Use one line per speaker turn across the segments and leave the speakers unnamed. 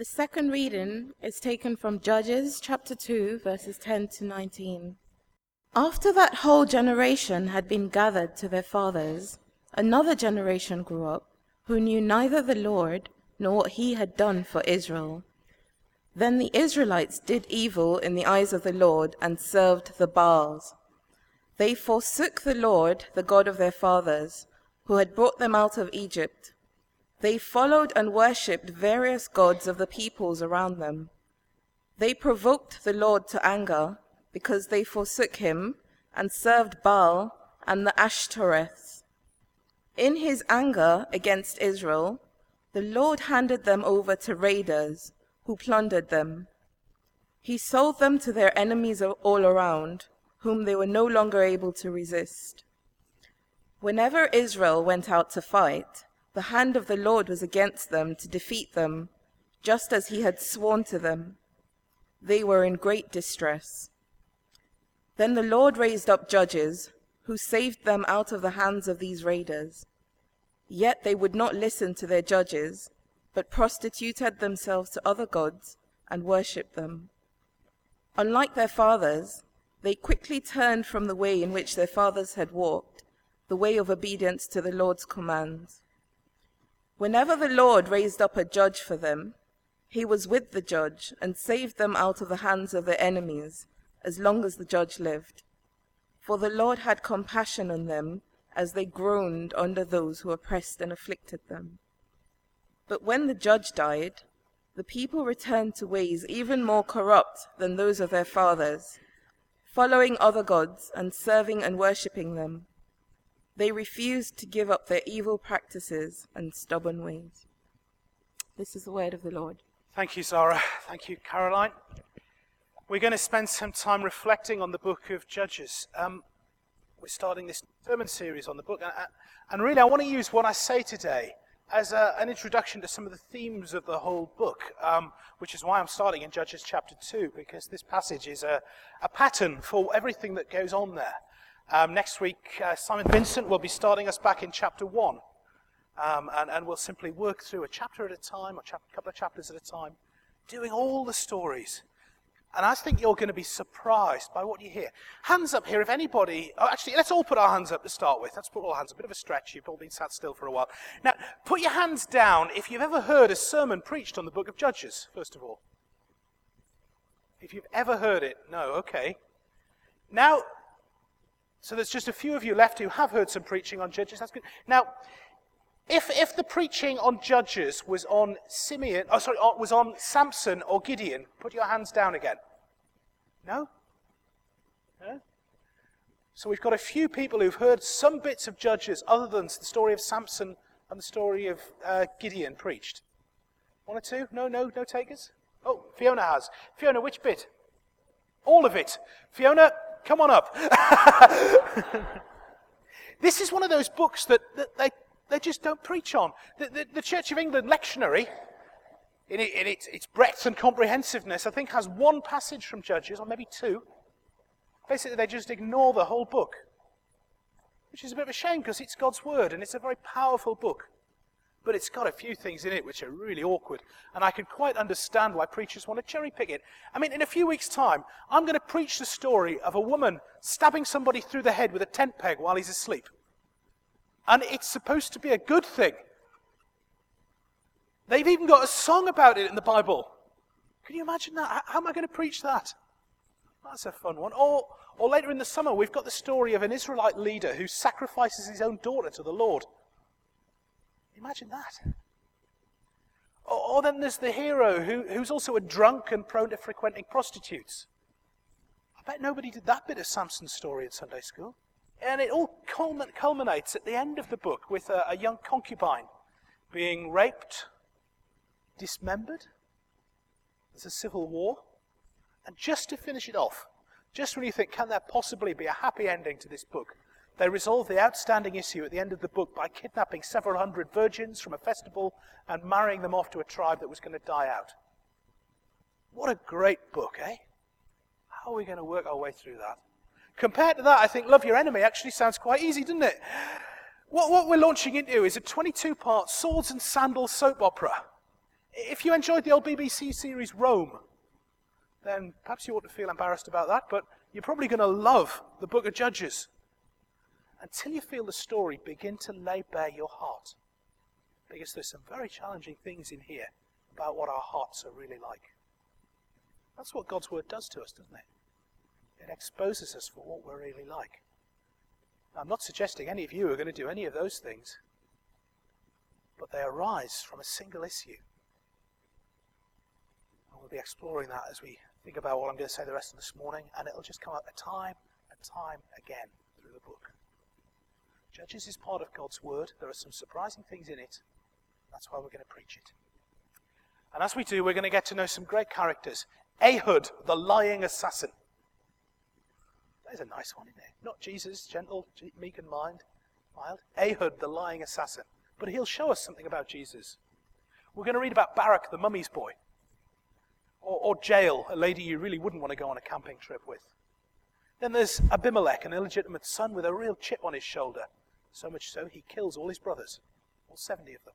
The second reading is taken from Judges chapter 2, verses 10 to 19. After that whole generation had been gathered to their fathers, another generation grew up, who knew neither the Lord nor what he had done for Israel. Then the Israelites did evil in the eyes of the Lord and served the Baals. They forsook the Lord, the God of their fathers, who had brought them out of Egypt. They followed and worshipped various gods of the peoples around them. They provoked the Lord to anger because they forsook him and served Baal and the Ashtoreths. In his anger against Israel, the Lord handed them over to raiders who plundered them. He sold them to their enemies all around, whom they were no longer able to resist. Whenever Israel went out to fight, the hand of the Lord was against them to defeat them, just as he had sworn to them. They were in great distress. Then the Lord raised up judges, who saved them out of the hands of these raiders. Yet they would not listen to their judges, but prostituted themselves to other gods and worshipped them. Unlike their fathers, they quickly turned from the way in which their fathers had walked, the way of obedience to the Lord's commands. Whenever the Lord raised up a judge for them, he was with the judge and saved them out of the hands of their enemies, as long as the judge lived. For the Lord had compassion on them as they groaned under those who oppressed and afflicted them. But when the judge died, the people returned to ways even more corrupt than those of their fathers, following other gods and serving and worshipping them. They refused to give up their evil practices and stubborn ways. This is the word of the Lord.
Thank you, Zara. Thank you, Caroline. We're going to spend some time reflecting on the book of Judges. We're starting this sermon series on the book. And really, I want to use what I say today as an introduction to some of the themes of the whole book, which is why I'm starting in Judges chapter 2, because this passage is a pattern for everything that goes on there. Next week, Simon Vincent will be starting us back in chapter 1, and we'll simply work through a chapter at a time, or a couple of chapters at a time, doing all the stories. And I think you're going to be surprised by what you hear. Hands up here if anybody... Oh, actually, let's all put our hands up to start with. Let's put all our hands up. A bit of a stretch. You've all been sat still for a while. Now, put your hands down if you've ever heard a sermon preached on the book of Judges, first of all. If you've ever heard it. No, okay. Now, so there's just a few of you left who have heard some preaching on Judges. That's good. Now, if the preaching on Judges was on was on Samson or Gideon, put your hands down again. No? No? So we've got a few people who've heard some bits of Judges other than the story of Samson and the story of Gideon preached. One or two? No takers? Oh, Fiona has. Fiona, which bit? All of it. Fiona, come on up. This is one of those books that they just don't preach on. The Church of England lectionary, in its breadth and comprehensiveness, I think has one passage from Judges, or maybe two. Basically, they just ignore the whole book, which is a bit of a shame because it's God's Word, and it's a very powerful book. But it's got a few things in it which are really awkward, and I can quite understand why preachers want to cherry-pick it. I mean, in a few weeks' time, I'm going to preach the story of a woman stabbing somebody through the head with a tent peg while he's asleep. And it's supposed to be a good thing. They've even got a song about it in the Bible. Can you imagine that? How am I going to preach that? That's a fun one. Or later in the summer, we've got the story of an Israelite leader who sacrifices his own daughter to the Lord. Imagine that. Or then there's the hero who's also a drunk and prone to frequenting prostitutes. I bet nobody did that bit of Samson's story at Sunday school. And it all culminates at the end of the book with a young concubine being raped, dismembered. There's a civil war. And just to finish it off, just when you think, can there possibly be a happy ending to this book, they resolve the outstanding issue at the end of the book by kidnapping several hundred virgins from a festival and marrying them off to a tribe that was going to die out. What a great book, eh? How are we going to work our way through that? Compared to that, I think Love Your Enemy actually sounds quite easy, doesn't it? What we're launching into is a 22-part swords and sandals soap opera If you enjoyed the old BBC series Rome, then perhaps you ought to feel embarrassed about that, but you're probably going to love the book of Judges until you feel the story begin to lay bare your heart. Because there's some very challenging things in here about what our hearts are really like. That's what God's word does to us, doesn't it? It exposes us for what we're really like. Now, I'm not suggesting any of you are going to do any of those things, but they arise from a single issue. And we'll be exploring that as we think about what I'm going to say the rest of this morning, and it'll just come up time and time again through the book. Judges is part of God's word. There are some surprising things in it. That's why we're going to preach it. And as we do, we're going to get to know some great characters. Ehud, the lying assassin. There's a nice one in there. Not Jesus, gentle, meek and mild. Ehud, the lying assassin. But he'll show us something about Jesus. We're going to read about Barak, the mummy's boy. Or Jael, a lady you really wouldn't want to go on a camping trip with. Then there's Abimelech, an illegitimate son with a real chip on his shoulder. So much so he kills all his brothers. All 70 of them.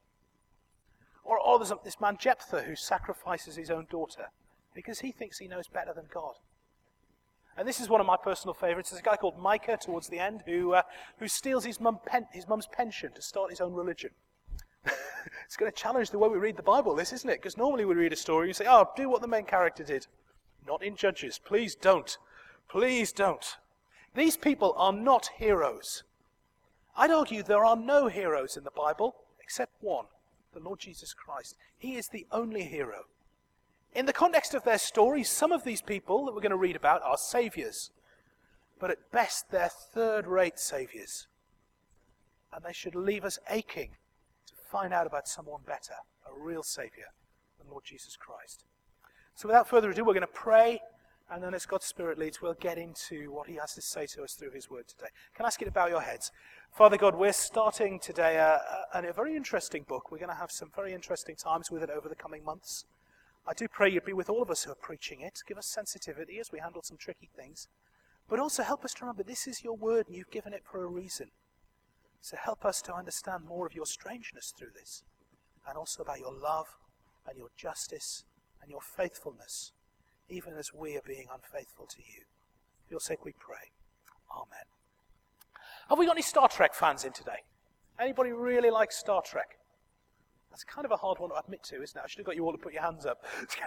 Or there's this man Jephthah who sacrifices his own daughter because he thinks he knows better than God. And this is one of my personal favourites. There's a guy called Micah towards the end who steals his mum's pension to start his own religion. It's going to challenge the way we read the Bible, this, isn't it? Because normally we read a story and you say, oh, do what the main character did. Not in Judges. Please don't. Please don't. These people are not heroes. I'd argue there are no heroes in the Bible except one. The Lord Jesus Christ. He is the only hero. In the context of their stories, some of these people that we're going to read about are saviours. But at best, they're third-rate saviours. And they should leave us aching to find out about someone better, a real saviour, the Lord Jesus Christ. So without further ado, we're going to pray, and then as God's Spirit leads, we'll get into what he has to say to us through his word today. Can I ask you to bow your heads? Father God, we're starting today a very interesting book. We're going to have some very interesting times with it over the coming months. I do pray you'd be with all of us who are preaching it. Give us sensitivity as we handle some tricky things. But also help us to remember this is your word and you've given it for a reason. So help us to understand more of your strangeness through this. And also about your love and your justice and your faithfulness, even as we are being unfaithful to you. For your sake we pray. Amen. Have we got any Star Trek fans in today? Anybody really like Star Trek? That's kind of a hard one to admit to, isn't it? I should have got you all to put your hands up.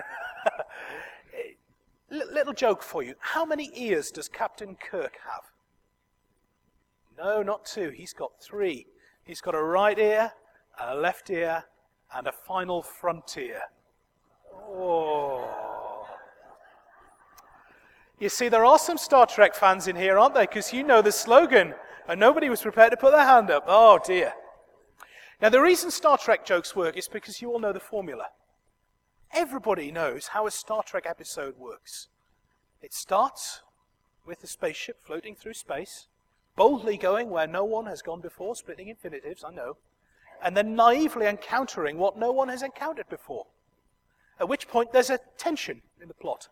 Little joke for you. How many ears does Captain Kirk have? No, not 2. He's got 3. He's got a right ear, a left ear, and a final front ear. Oh. You see, there are some Star Trek fans in here, aren't there? Because you know the slogan. And nobody was prepared to put their hand up. Oh, dear. Now, the reason Star Trek jokes work is because you all know the formula. Everybody knows how a Star Trek episode works. It starts with a spaceship floating through space, boldly going where no one has gone before, splitting infinitives, I know, and then naively encountering what no one has encountered before. At which point there's a tension in the plot.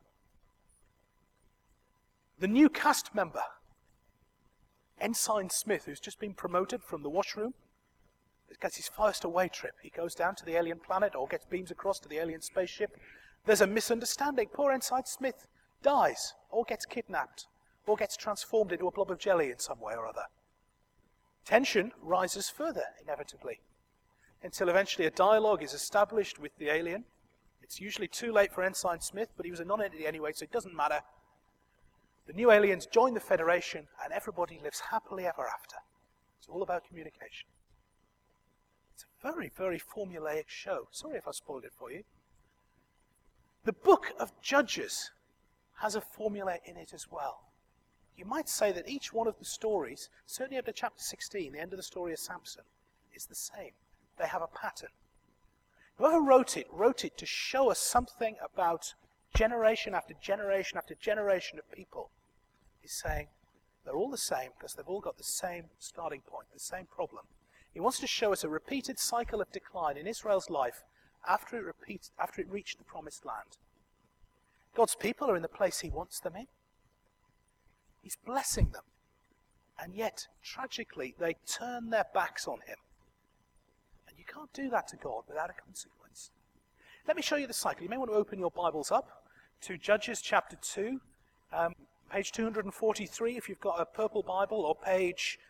The new cast member, Ensign Smith, who's just been promoted from the washroom, gets his first away trip. He goes down to the alien planet or gets beams across to the alien spaceship. There's a misunderstanding. Poor Ensign Smith dies or gets kidnapped or gets transformed into a blob of jelly in some way or other. Tension rises further, inevitably, until eventually a dialogue is established with the alien. It's usually too late for Ensign Smith, but he was a non-entity anyway, so it doesn't matter. The new aliens join the Federation, and everybody lives happily ever after. It's all about communication. It's a very, very formulaic show. Sorry if I spoiled it for you. The book of Judges has a formula in it as well. You might say that each one of the stories, certainly up to chapter 16, the end of the story of Samson, is the same. They have a pattern. Whoever wrote it to show us something about generation after generation after generation of people. He's saying they're all the same because they've all got the same starting point, the same problem. He wants to show us a repeated cycle of decline in Israel's life after it reached the promised land. God's people are in the place he wants them in. He's blessing them. And yet, tragically, they turn their backs on him. And you can't do that to God without a consequence. let me show you the cycle. You may want to open your Bibles up to Judges chapter 2, page 243 if you've got a purple Bible, or page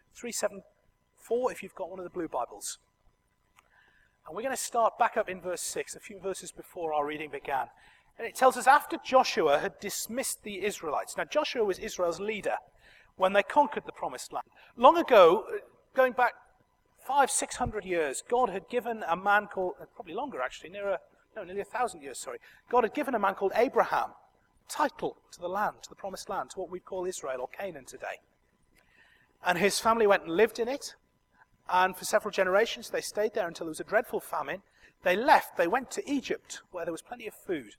374 if you've got one of the blue Bibles. And we're going to start back up in verse 6, a few verses before our reading began. And it tells us, after Joshua had dismissed the Israelites. Now, Joshua was Israel's leader when they conquered the Promised Land. Long ago, going back 500-600 years, God had given a man called, probably longer actually, nearly 1,000 years, sorry. God had given a man called Abraham title to the land, to the Promised Land, to what we call Israel or Canaan today. And his family went and lived in it. And for several generations, they stayed there until there was a dreadful famine. They left. They went to Egypt, where there was plenty of food.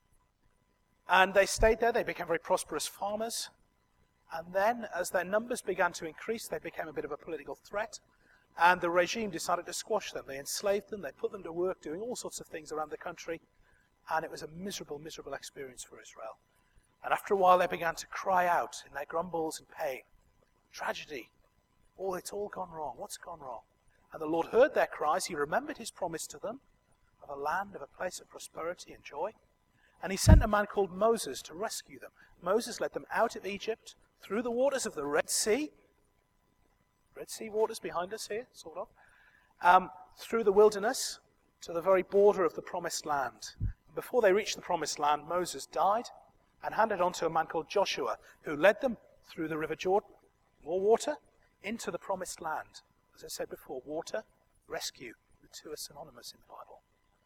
And they stayed there. They became very prosperous farmers. And then, as their numbers began to increase, they became a bit of a political threat. And the regime decided to squash them. They enslaved them. They put them to work doing all sorts of things around the country. And it was a miserable, miserable experience for Israel. And after a while, they began to cry out in their grumbles and pain. Tragedy. Oh, it's all gone wrong. What's gone wrong? And the Lord heard their cries. He remembered his promise to them of a land, of a place of prosperity and joy. And he sent a man called Moses to rescue them. Moses led them out of Egypt, through the waters of the Red Sea. Red Sea waters behind us here, sort of. Through the wilderness to the very border of the Promised Land. Before they reached the Promised Land, Moses died and handed on to a man called Joshua, who led them through the River Jordan, more water, into the Promised Land. As I said before, water, rescue, the two are synonymous in the Bible.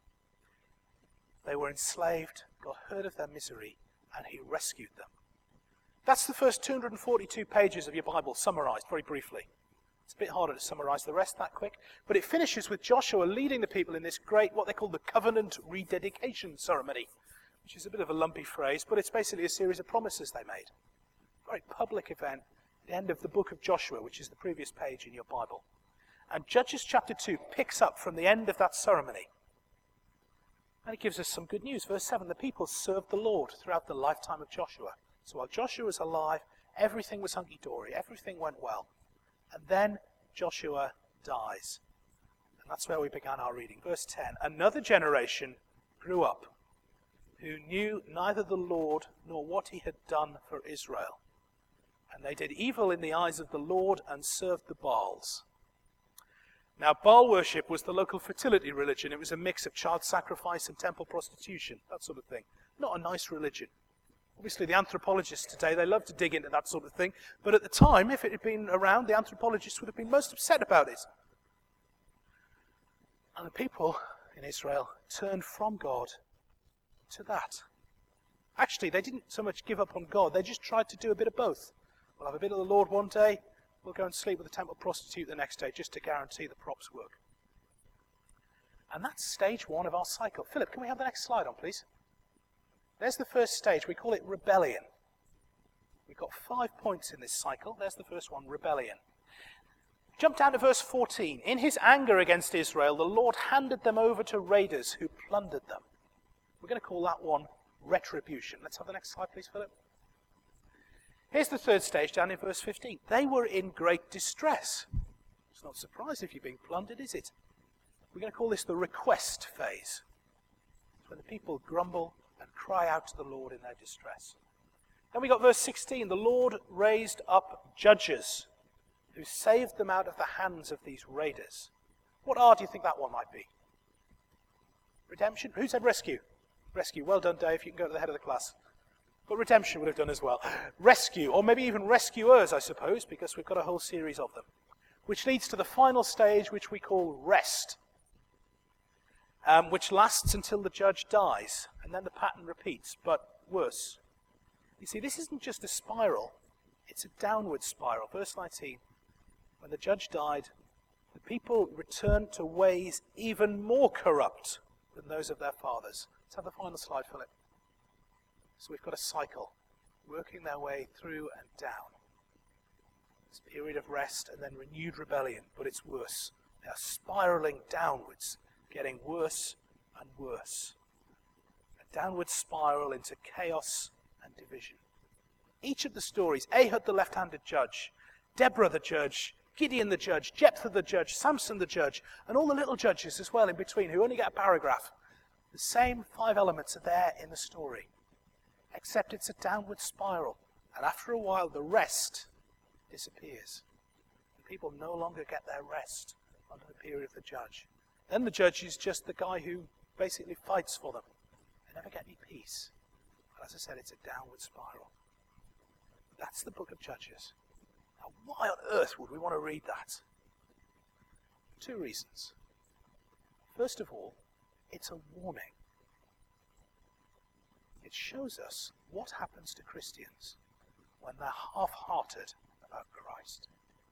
They were enslaved, God heard of their misery, and he rescued them. That's the first 242 pages of your Bible summarized very briefly. It's a bit harder to summarize the rest that quick, but it finishes with Joshua leading the people in this great, what they call the covenant rededication ceremony, which is a bit of a lumpy phrase, but it's basically a series of promises they made. A very public event. The end of the book of Joshua, which is the previous page in your Bible. And Judges chapter 2 picks up from the end of that ceremony. And it gives us some good news. Verse 7, the people served the Lord throughout the lifetime of Joshua. So while Joshua was alive, everything was hunky-dory, everything went well. And then Joshua dies. And that's where we began our reading. Verse 10, another generation grew up who knew neither the Lord nor what he had done for Israel. And they did evil in the eyes of the Lord and served the Baals. Now, Baal worship was the local fertility religion. It was a mix of child sacrifice and temple prostitution, that sort of thing. Not a nice religion. Obviously, the anthropologists today, they love to dig into that sort of thing. But at the time, if it had been around, the anthropologists would have been most upset about it. And the people in Israel turned from God to that. Actually, they didn't so much give up on God. They just tried to do a bit of both. We'll have a bit of the Lord one day, we'll go and sleep with a temple prostitute the next day, just to guarantee the props work. And that's stage one of our cycle. Philip, can we have the next slide on, please? There's the first stage. We call it rebellion. We've got 5 points in this cycle. There's the first one, rebellion. Jump down to verse 14. In his anger against Israel, the Lord handed them over to raiders who plundered them. We're going to call that one retribution. Let's have the next slide, please, Philip. Here's the third stage down in verse 15. They were in great distress. It's not a surprise if you're being plundered, is it? We're going to call this the request phase. It's when the people grumble and cry out to the Lord in their distress. Then we got verse 16. The Lord raised up judges who saved them out of the hands of these raiders. What R do you think that one might be? Redemption? Who said rescue? Rescue. Well done, Dave. You can go to the head of the class. But redemption would have done as well. Rescue, or maybe even rescuers, I suppose, because we've got a whole series of them. Which leads to the final stage, which we call rest. Which lasts until the judge dies. And then the pattern repeats, but worse. You see, this isn't just a spiral. It's a downward spiral. Verse 19. When the judge died, the people returned to ways even more corrupt than those of their fathers. Let's have the final slide, Philip. So we've got a cycle, working their way through and down. This period of rest and then renewed rebellion, but it's worse. They are spiraling downwards, getting worse and worse. A downward spiral into chaos and division. Each of the stories, Ehud the left-handed judge, Deborah the judge, Gideon the judge, Jephthah the judge, Samson the judge, and all the little judges as well in between who only get a paragraph. The same 5 elements are there in the story, except it's a downward spiral. And after a while, the rest disappears. People no longer get their rest under the period of the judge. Then the judge is just the guy who basically fights for them. They never get any peace. But as I said, it's a downward spiral. That's the book of Judges. Now, why on earth would we want to read that? 2 reasons. First of all, it's a warning. It shows us what happens to Christians when they're half-hearted about Christ.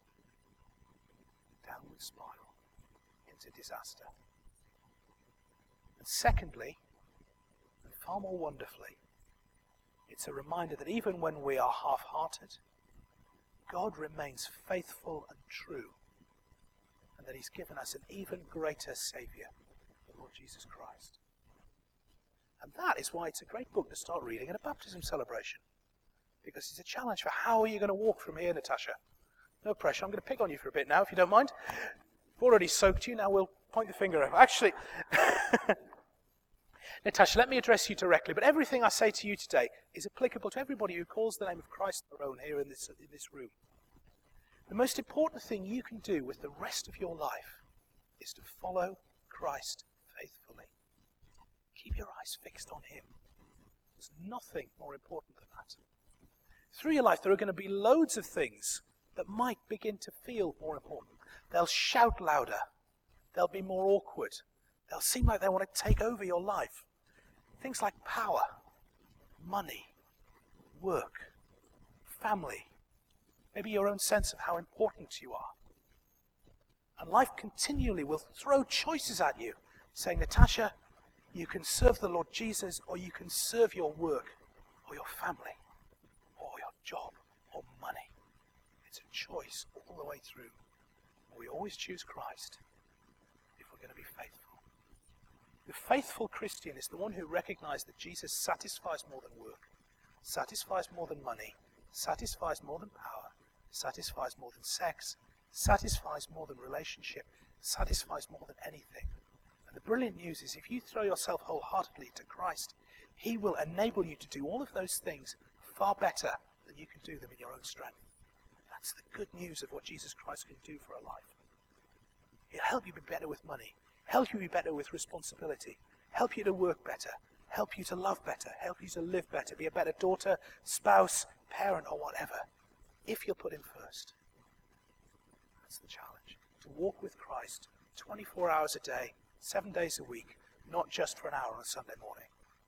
Downward spiral into disaster. And secondly, and far more wonderfully, it's a reminder that even when we are half-hearted, God remains faithful and true, and that he's given us an even greater Saviour, the Lord Jesus Christ. And that is why it's a great book to start reading at a baptism celebration, because it's a challenge for how are you going to walk from here, Natasha? No pressure. I'm going to pick on you for a bit now, if you don't mind. I've already soaked you. Now we'll point the finger up. Actually, Natasha, let me address you directly. But everything I say to you today is applicable to everybody who calls the name of Christ their own here in this room. The most important thing you can do with the rest of your life is to follow Christ faithfully. Keep your eyes fixed on him. There's nothing more important than that. Through your life, there are going to be loads of things that might begin to feel more important. They'll shout louder. They'll be more awkward. They'll seem like they want to take over your life. Things like power, money, work, family, maybe your own sense of how important you are. And life continually will throw choices at you, saying, Natasha, you can serve the Lord Jesus, or you can serve your work, or your family, or your job, or money. It's a choice all the way through. We always choose Christ if we're going to be faithful. The faithful Christian is the one who recognizes that Jesus satisfies more than work, satisfies more than money, satisfies more than power, satisfies more than sex, satisfies more than relationship, satisfies more than anything. And the brilliant news is if you throw yourself wholeheartedly to Christ, he will enable you to do all of those things far better than you can do them in your own strength. That's the good news of what Jesus Christ can do for a life. He'll help you be better with money, help you be better with responsibility, help you to work better, help you to love better, help you to live better, be a better daughter, spouse, parent, or whatever, if you'll put him first. That's the challenge. To walk with Christ 24 hours a day, 7 days a week, not just for an hour on a Sunday morning.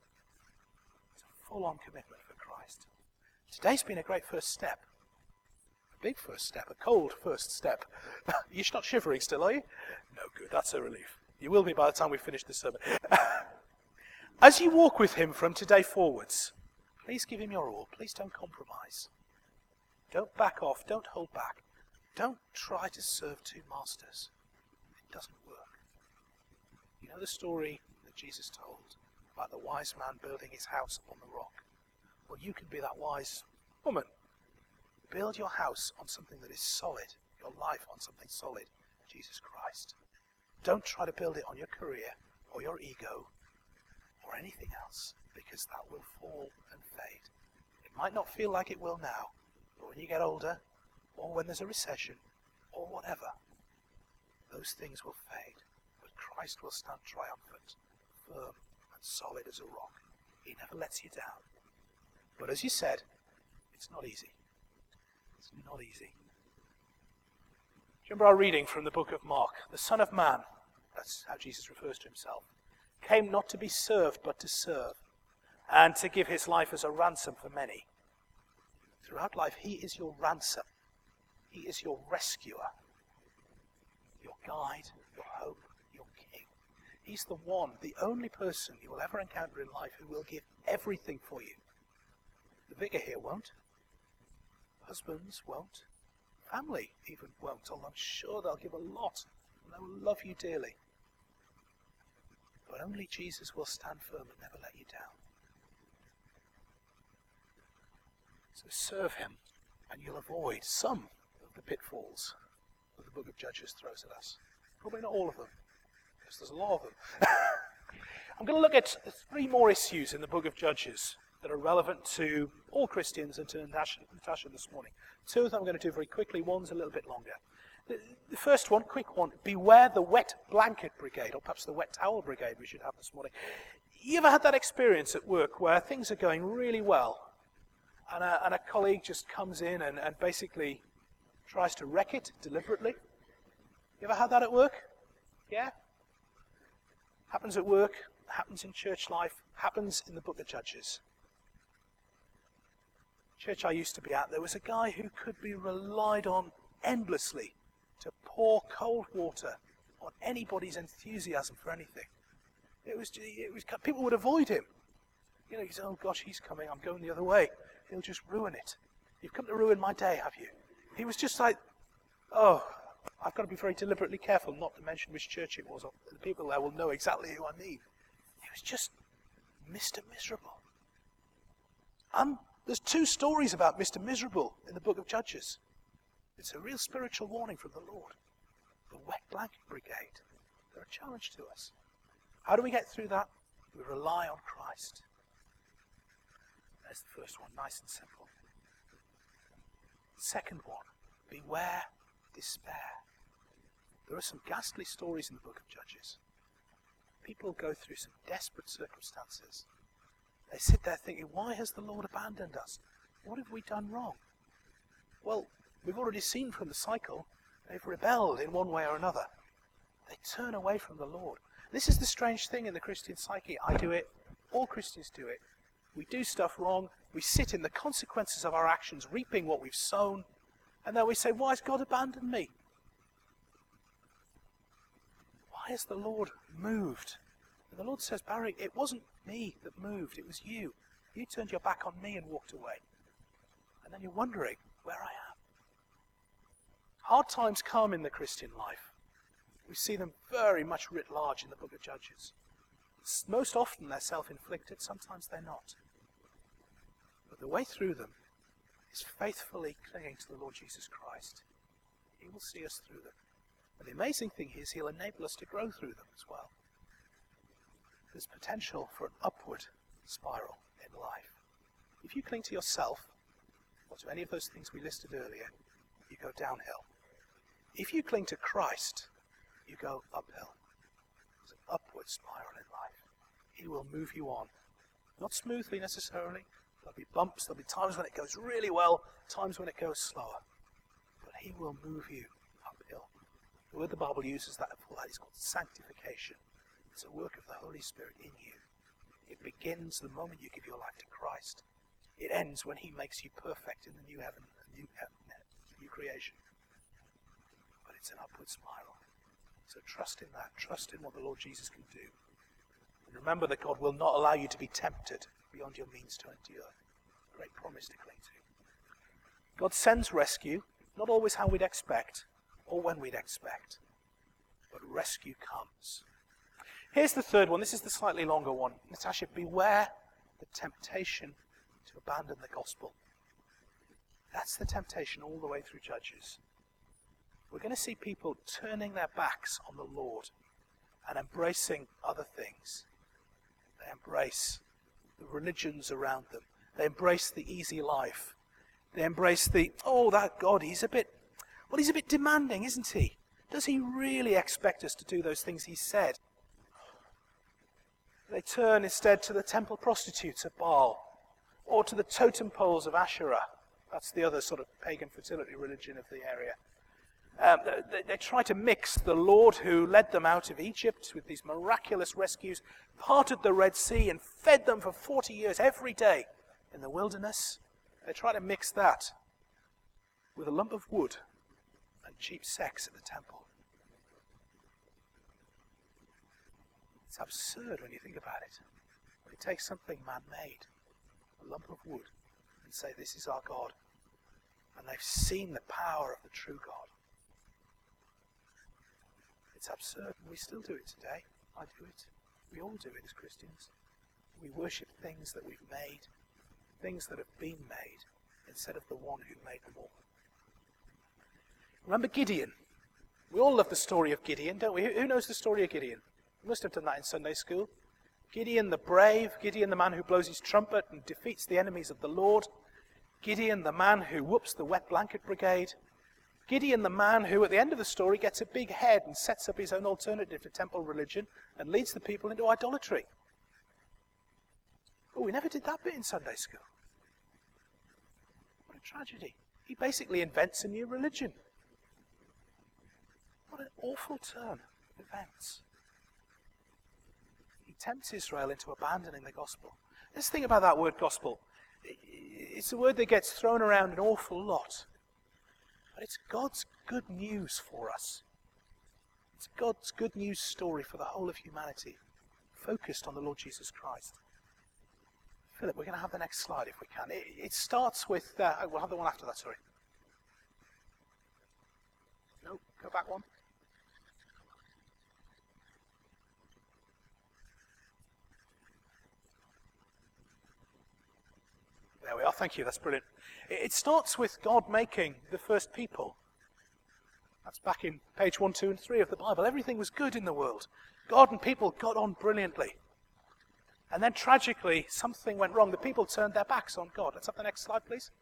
It's a full-on commitment for Christ. Today's been a great first step. A big first step, a cold first step. You're not shivering still, are you? No, good, that's a relief. You will be by the time we finish this sermon. As you walk with him from today forwards, please give him your all. Please don't compromise. Don't back off. Don't hold back. Don't try to serve 2 masters. It doesn't work. You know the story that Jesus told about the wise man building his house upon the rock? Well, you can be that wise woman. Build your house on something that is solid, your life on something solid, Jesus Christ. Don't try to build it on your career or your ego or anything else, because that will fall and fade. It might not feel like it will now, but when you get older, or when there's a recession, or whatever, those things will fade. But Christ will stand triumphant, firm and solid as a rock. He never lets you down. But as you said, it's not easy. It's not easy. Do you remember our reading from the book of Mark? The Son of Man, that's how Jesus refers to himself, came not to be served, but to serve, and to give his life as a ransom for many. Throughout life, he is your ransom. He is your rescuer, your guide, your hope, your king. He's the one, the only person you will ever encounter in life who will give everything for you. The vicar here won't. Husbands won't. Family even won't, although I'm sure they'll give a lot, and they will love you dearly. But only Jesus will stand firm and never let you down. So serve him, and you'll avoid some of the pitfalls that the book of Judges throws at us. Probably not all of them, because there's a lot of them. I'm going to look at 3 more issues in the book of Judges that are relevant to all Christians and to Natasha this morning. 2 of them I'm going to do very quickly, one's a little bit longer. The first one, quick one, beware the wet blanket brigade, or perhaps the wet towel brigade we should have this morning. You ever had that experience at work where things are going really well and a colleague just comes in and basically tries to wreck it deliberately? You ever had that at work? Yeah? Happens at work, happens in church life, happens in the book of Judges. Church I used to be at, there was a guy who could be relied on endlessly to pour cold water on anybody's enthusiasm for anything. It was people would avoid him. You know, you say, oh gosh, he's coming, I'm going the other way. He'll just ruin it. You've come to ruin my day, have you? He was just like, oh, I've got to be very deliberately careful not to mention which church it was. The people there will know exactly who I mean. He was just Mr. Miserable. There's 2 stories about Mr. Miserable in the book of Judges. It's a real spiritual warning from the Lord. The wet blanket brigade. They're a challenge to us. How do we get through that? We rely on Christ. There's the first one, nice and simple. Second one, beware despair. There are some ghastly stories in the book of Judges. People go through some desperate circumstances. They sit there thinking, why has the Lord abandoned us? What have we done wrong? Well, we've already seen from the cycle, they've rebelled in one way or another. They turn away from the Lord. This is the strange thing in the Christian psyche. I do it. All Christians do it. We do stuff wrong. We sit in the consequences of our actions, reaping what we've sown. And then we say, why has God abandoned me? Why has the Lord moved? And the Lord says, Barry, it wasn't me that moved. It was you. You turned your back on me and walked away. And then you're wondering where I am. Hard times come in the Christian life. We see them very much writ large in the book of Judges. Most often they're self-inflicted, sometimes they're not. But the way through them is faithfully clinging to the Lord Jesus Christ. He will see us through them. And the amazing thing is he'll enable us to grow through them as well. There's potential for an upward spiral in life. If you cling to yourself, or to any of those things we listed earlier, you go downhill. If you cling to Christ, you go uphill. There's an upward spiral in life. He will move you on. Not smoothly necessarily. There'll be bumps, there'll be times when it goes really well, times when it goes slower. But he will move you uphill. The word the Bible uses for that is called sanctification. It's a work of the Holy Spirit in you. It begins the moment you give your life to Christ. It ends when he makes you perfect in the new heaven and new creation. But it's an upward spiral. So trust in that. Trust in what the Lord Jesus can do. And remember that God will not allow you to be tempted beyond your means to endure. Great promise to cling to. God sends rescue, not always how we'd expect or when we'd expect. But rescue comes. Here's the third one. This is the slightly longer one. Natasha, beware the temptation to abandon the gospel. That's the temptation all the way through Judges. We're going to see people turning their backs on the Lord and embracing other things. They embrace the religions around them. They embrace the easy life. They embrace that God, he's a bit demanding, isn't he? Does he really expect us to do those things he said? They turn instead to the temple prostitutes of Baal, or to the totem poles of Asherah. That's the other sort of pagan fertility religion of the area. They try to mix the Lord who led them out of Egypt with these miraculous rescues, parted the Red Sea and fed them for 40 years every day in the wilderness. They try to mix that with a lump of wood and cheap sex at the temple. It's absurd when you think about it. They take something man-made, a lump of wood, and say, this is our God. And they've seen the power of the true God. It's absurd, and we still do it today. I do it. We all do it as Christians. We worship things that we've made, things that have been made, instead of the one who made them all. Remember Gideon? We all love the story of Gideon, don't we? Who knows the story of Gideon? You must have done that in Sunday school. Gideon the brave, Gideon the man who blows his trumpet and defeats the enemies of the Lord. Gideon the man who whoops the wet blanket brigade. Gideon the man who at the end of the story gets a big head and sets up his own alternative to temple religion and leads the people into idolatry. Oh, we never did that bit in Sunday school. What a tragedy. He basically invents a new religion. What an awful turn of events. He tempts Israel into abandoning the gospel. Let's think about that word gospel. It's a word that gets thrown around an awful lot. But it's God's good news for us. It's God's good news story for the whole of humanity, focused on the Lord Jesus Christ. Philip, we're going to have the next slide if we can. It starts with... we'll have the one after that, sorry. No, go back one. There we are, thank you, that's brilliant. It starts with God making the first people. That's back in page 1, 2 and 3 of the Bible. Everything was good in the world. God and people got on brilliantly. And then tragically, something went wrong. The people turned their backs on God. Let's have the next slide, please.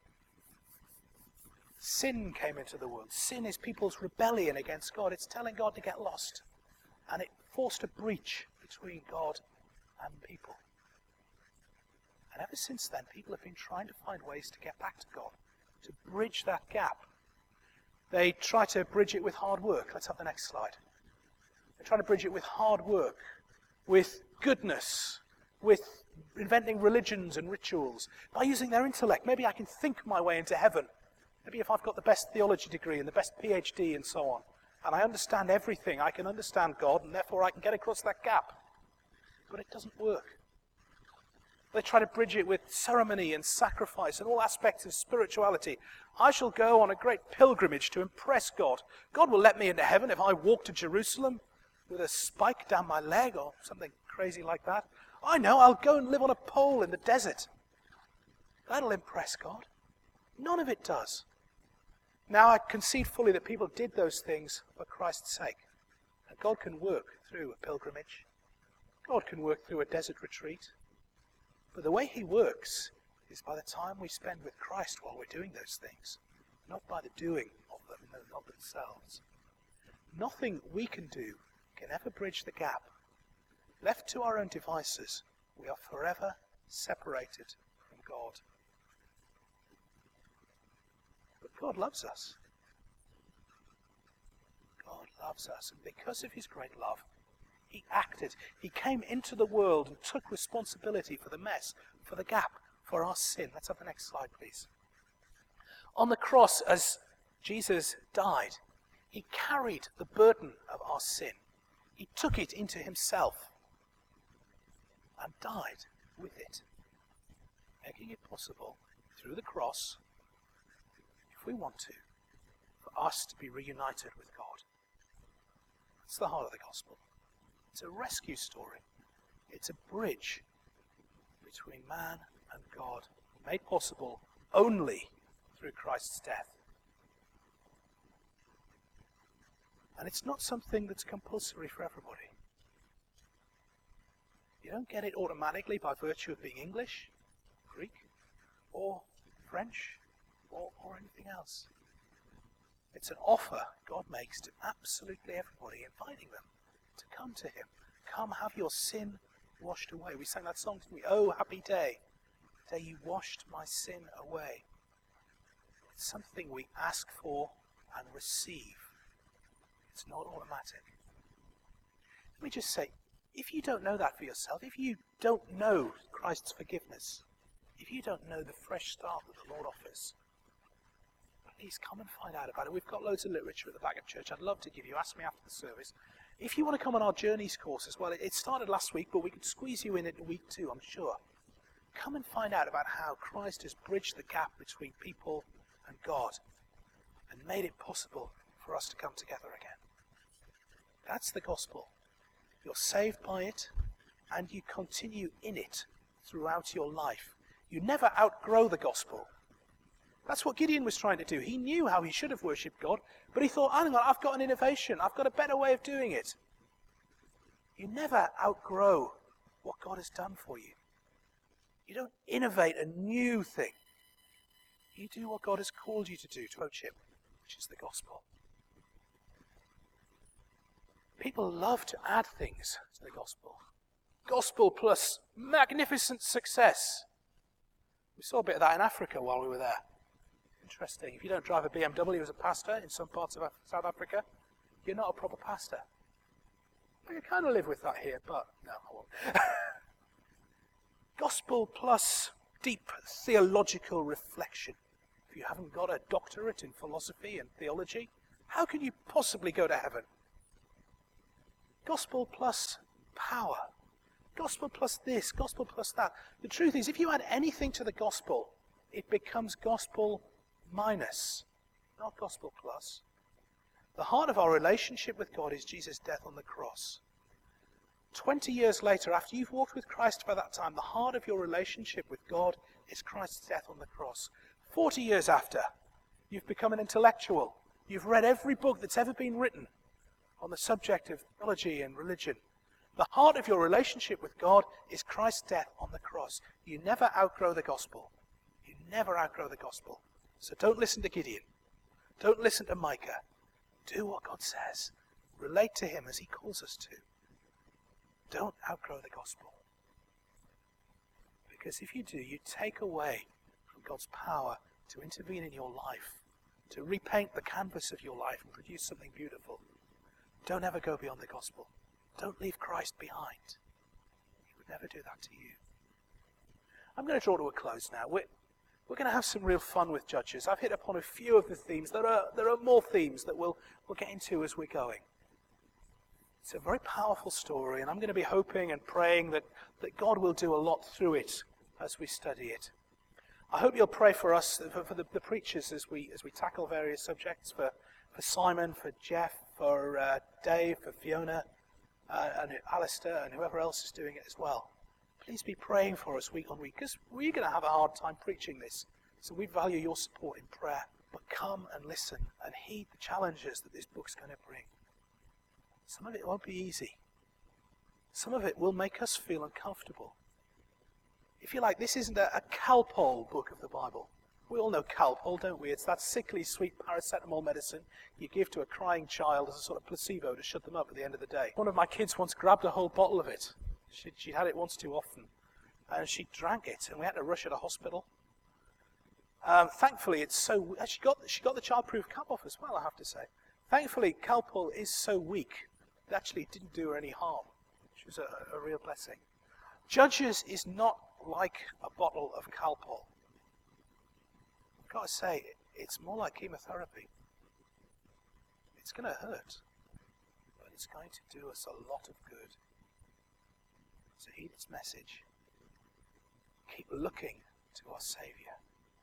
Sin came into the world. Sin is people's rebellion against God. It's telling God to get lost. And it forced a breach between God and people. And ever since then, people have been trying to find ways to get back to God, to bridge that gap. They try to bridge it with hard work. Let's have the next slide. They try to bridge it with hard work, with goodness, with inventing religions and rituals, by using their intellect. Maybe I can think my way into heaven. Maybe if I've got the best theology degree and the best PhD and so on, and I understand everything, I can understand God, and therefore I can get across that gap. But it doesn't work. They try to bridge it with ceremony and sacrifice and all aspects of spirituality. I shall go on a great pilgrimage to impress God. God will let me into heaven if I walk to Jerusalem with a spike down my leg or something crazy like that. I know, I'll go and live on a pole in the desert. That'll impress God. None of it does. Now I concede fully that people did those things for Christ's sake. And God can work through a pilgrimage. God can work through a desert retreat. But the way he works is by the time we spend with Christ while we're doing those things, not by the doing of them of themselves. Nothing we can do can ever bridge the gap. Left to our own devices, we are forever separated from God. But God loves us. God loves us, and because of his great love, he acted. He came into the world and took responsibility for the mess, for the gap, for our sin. Let's have the next slide, please. On the cross, as Jesus died, he carried the burden of our sin. He took it into himself and died with it, making it possible through the cross, if we want to, for us to be reunited with God. That's the heart of the gospel. It's a rescue story. It's a bridge between man and God, made possible only through Christ's death. And it's not something that's compulsory for everybody. You don't get it automatically by virtue of being English, Greek, or French, or anything else. It's an offer God makes to absolutely everybody, inviting them to come to him. Come, have your sin washed away. We sang that song, didn't we? Oh, happy day, the day you washed my sin away. It's something we ask for and receive. It's not automatic. Let me just say, if you don't know that for yourself, if you don't know Christ's forgiveness, if you don't know the fresh start that the Lord offers, please come and find out about it. We've got loads of literature at the back of church. I'd love to give you. Ask me after the service. If you want to come on our Journeys course as well, it started last week, but we could squeeze you in at week 2, I'm sure. Come and find out about how Christ has bridged the gap between people and God and made it possible for us to come together again. That's the gospel. You're saved by it, and you continue in it throughout your life. You never outgrow the gospel. That's what Gideon was trying to do. He knew how he should have worshipped God, but he thought, hang on, I've got an innovation. I've got a better way of doing it. You never outgrow what God has done for you. You don't innovate a new thing. You do what God has called you to do, to approach Him, which is the gospel. People love to add things to the gospel. Gospel plus magnificent success. We saw a bit of that in Africa while we were there. Interesting. If you don't drive a BMW as a pastor in some parts of South Africa, you're not a proper pastor. I can kind of live with that here, but no, I won't. Gospel plus deep theological reflection. If you haven't got a doctorate in philosophy and theology, how can you possibly go to heaven? Gospel plus power. Gospel plus this, gospel plus that. The truth is, if you add anything to the gospel, it becomes gospel minus, not gospel plus. The heart of our relationship with God is Jesus' death on the cross. 20 years later, after you've walked with Christ by that time, the heart of your relationship with God is Christ's death on the cross. 40 years after, you've become an intellectual. You've read every book that's ever been written on the subject of theology and religion. The heart of your relationship with God is Christ's death on the cross. You never outgrow the gospel. You never outgrow the gospel. So don't listen to Gideon. Don't listen to Micah. Do what God says. Relate to Him as He calls us to. Don't outgrow the gospel. Because if you do, you take away from God's power to intervene in your life, to repaint the canvas of your life and produce something beautiful. Don't ever go beyond the gospel. Don't leave Christ behind. He would never do that to you. I'm going to draw to a close now. We're going to have some real fun with Judges. I've hit upon a few of the themes. There are more themes that we'll get into as we're going. It's a very powerful story, and I'm going to be hoping and praying that God will do a lot through it as we study it. I hope you'll pray for us, for the preachers as we tackle various subjects, for Simon, for Jeff, for Dave, for Fiona, and Alistair, and whoever else is doing it as well. Please be praying for us week on week, because we're going to have a hard time preaching this. So we value your support in prayer. But come and listen and heed the challenges that this book's going to bring. Some of it won't be easy. Some of it will make us feel uncomfortable. If you like, this isn't a Calpol book of the Bible. We all know Calpol, don't we? It's that sickly sweet paracetamol medicine you give to a crying child as a sort of placebo to shut them up at the end of the day. One of my kids once grabbed a whole bottle of it. She'd had it once too often. And she drank it, and we had to rush her to hospital. Thankfully, it's so... She got the childproof cap off as well, I have to say. Thankfully, Calpol is so weak, it actually didn't do her any harm. Which was a real blessing. Judges is not like a bottle of Calpol. I've got to say, it's more like chemotherapy. It's going to hurt, but it's going to do us a lot of good. So heed its message. Keep looking to our Saviour.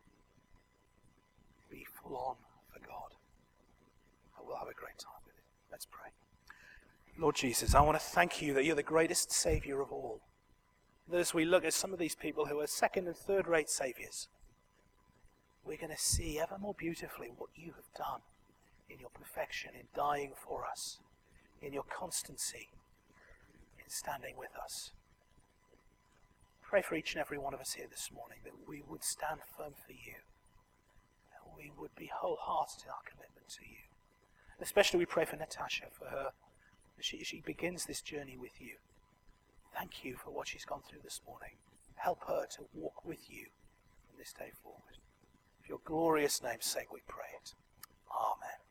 Be full on for God. And we'll have a great time with it. Let's pray. Lord Jesus, I want to thank you that you're the greatest Saviour of all. That as we look at some of these people who are second and third rate saviours, we're going to see ever more beautifully what you have done in your perfection, in dying for us, in your constancy, in standing with us. Pray for each and every one of us here this morning that we would stand firm for you, that we would be wholehearted in our commitment to you. And especially we pray for Natasha, for her, as she begins this journey with you. Thank you for what she's gone through this morning. Help her to walk with you from this day forward. For your glorious name's sake we pray it. Amen.